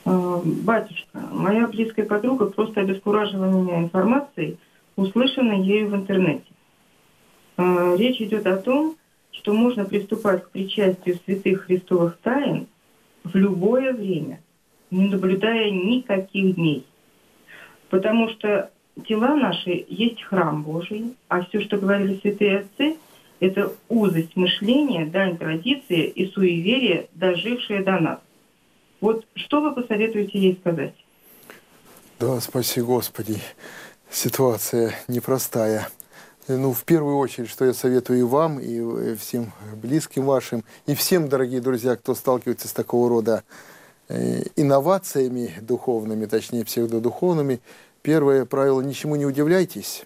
Батюшка, моя близкая подруга просто обескуражила меня информацией, услышанной ею в интернете. Речь идет о том, что можно приступать к причастию святых христовых тайн в любое время, не наблюдая никаких дней. Потому что тела наши есть храм Божий, а все, что говорили святые отцы, это узость мышления, дань традиции и суеверия, дожившие до нас. Вот что вы посоветуете ей сказать? Да, спаси Господи. Ситуация непростая. Ну, в первую очередь, что я советую и вам, и всем близким вашим, и всем, дорогие друзья, кто сталкивается с такого рода инновациями духовными, точнее, псевдодуховными. Первое правило – ничему не удивляйтесь,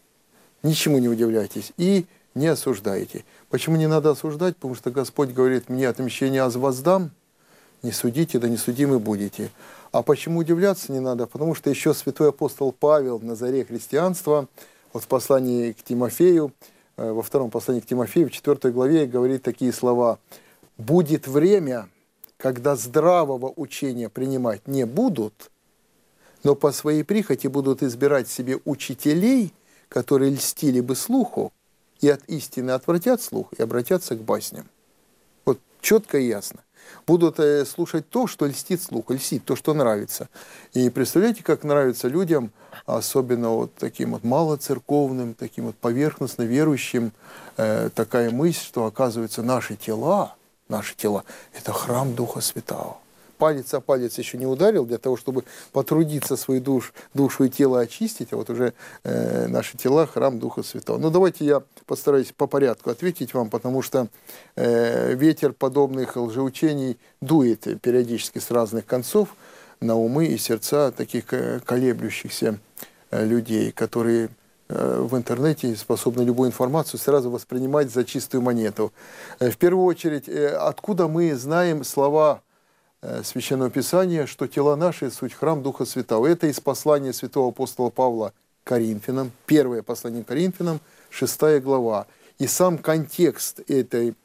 и не осуждайте. Почему не надо осуждать? Потому что Господь говорит: «Мне отмщение аз воздам, не судите, да не судимы будете». А почему удивляться не надо? Потому что еще святой апостол Павел на заре христианства, вот в послании к Тимофею, во втором послании к Тимофею, в 4 главе, говорит такие слова: «Будет время, когда здравого учения принимать не будут, но по своей прихоти будут избирать себе учителей, которые льстили бы слуху, и от истины отвратят слух и обратятся к басням». Вот четко и ясно. Будут слушать то, что льстит слух, льстит то, что нравится. И представляете, как нравится людям, особенно вот таким вот малоцерковным, таким вот поверхностно верующим, такая мысль, что, оказывается, наши тела – это храм Духа Святого. Палец о палец еще не ударил для того, чтобы потрудиться свою душу и тело очистить, а вот уже наши тела – храм Духа Святого. Ну, давайте я постараюсь по порядку ответить вам, потому что ветер подобных лжеучений дует периодически с разных концов на умы и сердца таких колеблющихся людей, которые в интернете способны любую информацию сразу воспринимать за чистую монету. В первую очередь, откуда мы знаем слова Священного Писания, что тела наши – суть храм Духа Святого? Это из послания святого апостола Павла к Коринфянам, первое послание к Коринфянам, 6 глава. И сам контекст этих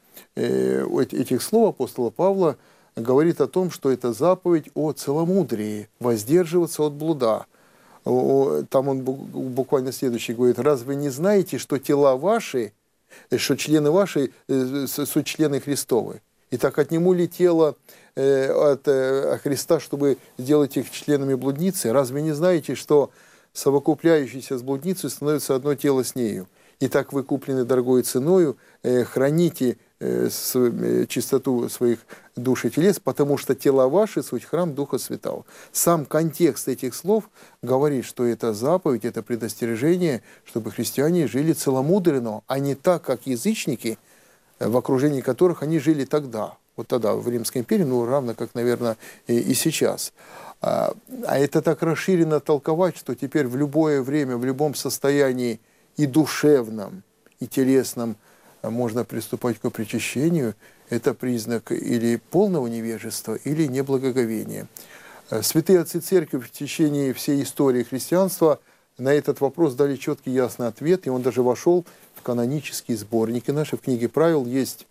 слов апостола Павла говорит о том, что это заповедь о целомудрии, воздерживаться от блуда. Там он буквально следующий говорит: «Разве не знаете, что тела ваши, что члены ваши суть члены Христовы? Итак, отниму ли тело от Христа, чтобы сделать их членами блудницы? Разве не знаете, что совокупляющийся с блудницей становится одно тело с нею? Итак, вы куплены дорогой ценою, храните чистоту своих душ и телес, потому что тела ваши – суть храм Духа Святого». Сам контекст этих слов говорит, что это заповедь, это предостережение, чтобы христиане жили целомудренно, а не так, как язычники, в окружении которых они жили тогда. Вот тогда, в Римской империи, ну, равно как, наверное, и сейчас. А это так расширенно толковать, что теперь в любое время, в любом состоянии и душевном, и телесном можно приступать к причащению. Это признак или полного невежества, или неблагоговения. Святые отцы церкви в течение всей истории христианства на этот вопрос дали четкий ясный ответ, и он даже вошел в канонические сборники наши. В книге правил есть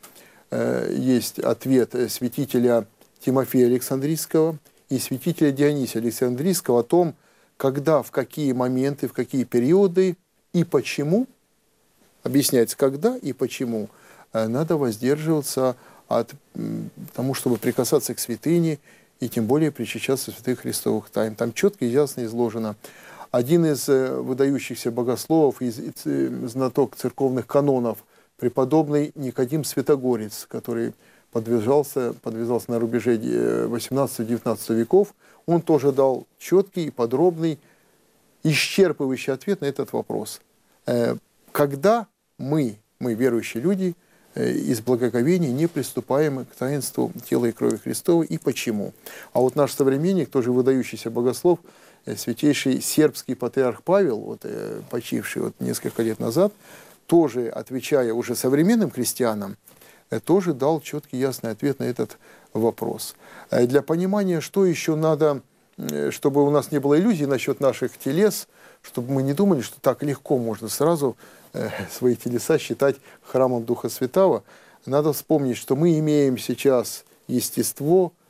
ответ святителя Тимофея Александрийского и святителя Дионисия Александрийского о том, когда, в какие моменты, в какие периоды и почему, объясняется, когда и почему надо воздерживаться от тому, чтобы прикасаться к святыне и тем более причащаться святых христовых тайн. Там четко и ясно изложено. Один из выдающихся богословов, знаток церковных канонов, преподобный Никодим Святогорец, который подвязался на рубеже 18-19 веков, он тоже дал четкий и подробный, исчерпывающий ответ на этот вопрос. Когда мы, верующие люди, из благоговения не приступаем к таинству тела и крови Христовой, и почему? А вот наш современник, тоже выдающийся богослов, святейший сербский патриарх Павел, вот, почивший вот несколько лет назад, тоже, отвечая уже современным христианам, тоже дал четкий ясный ответ на этот вопрос. Для понимания, что еще надо, чтобы у нас не было иллюзий насчет наших телес, чтобы мы не думали, что так легко можно сразу свои телеса считать храмом Духа Святого, надо вспомнить, что мы имеем сейчас естество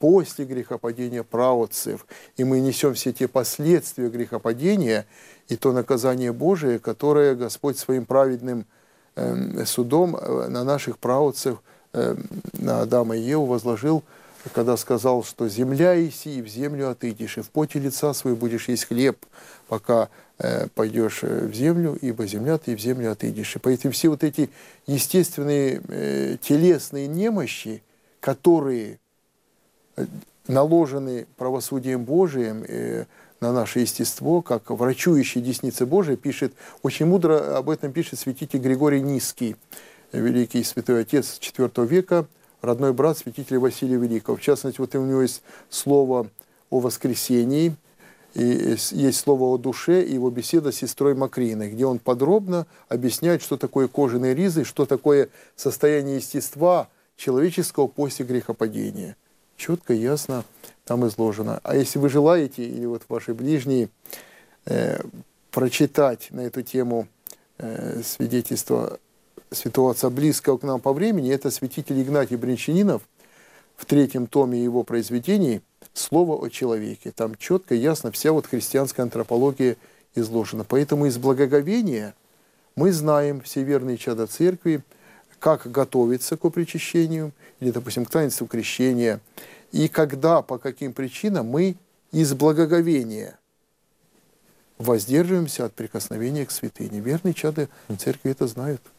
после грехопадения праотцев. И мы несем все те последствия грехопадения и то наказание Божие, которое Господь своим праведным судом на наших праотцев, на Адама и Еву возложил, когда сказал, что земля иси, и в землю отыдешь, и в поте лица свой будешь есть хлеб, пока пойдешь в землю, ибо земля ты и в землю отыдешь. И поэтому все вот эти естественные телесные немощи, которые наложены правосудием Божиим на наше естество, как врачующий десница Божия пишет, очень мудро об этом пишет святитель Григорий Низкий, великий святой отец IV века, родной брат святителя Василия Великого. В частности, вот у него есть слово о воскресении, и есть слово о душе и его беседа с сестрой Макриной, где он подробно объясняет, что такое кожаные ризы, что такое состояние естества человеческого после грехопадения. Четко, ясно там изложено. А если вы желаете, или вот ваши ближние, прочитать на эту тему свидетельство святого отца, близкого к нам по времени, это святитель Игнатий Брянчанинов в 3-м томе его произведений «Слово о человеке». Там четко, ясно вся вот христианская антропология изложена. Поэтому из благоговения мы знаем, все верные чада церкви, как готовиться к причащению, или, допустим, к таинству крещения, и когда, по каким причинам мы из благоговения воздерживаемся от прикосновения к святыне. Верные чады церкви это знают.